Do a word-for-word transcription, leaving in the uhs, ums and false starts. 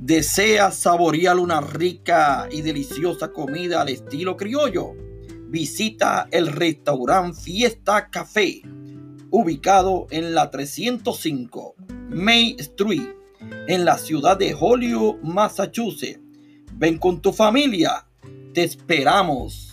¿Deseas saborear una rica y deliciosa comida al estilo criollo? Visita el restaurante Fiesta Café, ubicado en la trescientos cinco Main Street, en la ciudad de Holyoke, Massachusetts. Ven con tu familia, te esperamos.